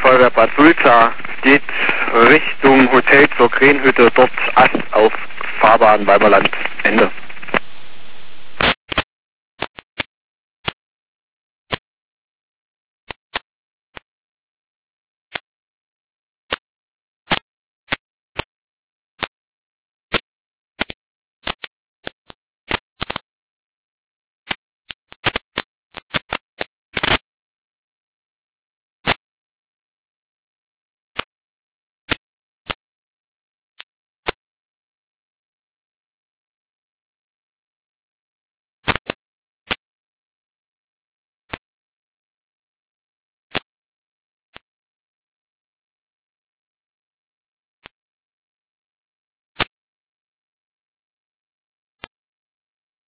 Feuerwehr Bad Sulza geht Richtung Hotel zur Krähenhütte, dort Ast auf Fahrbahn Weiberland. Ende.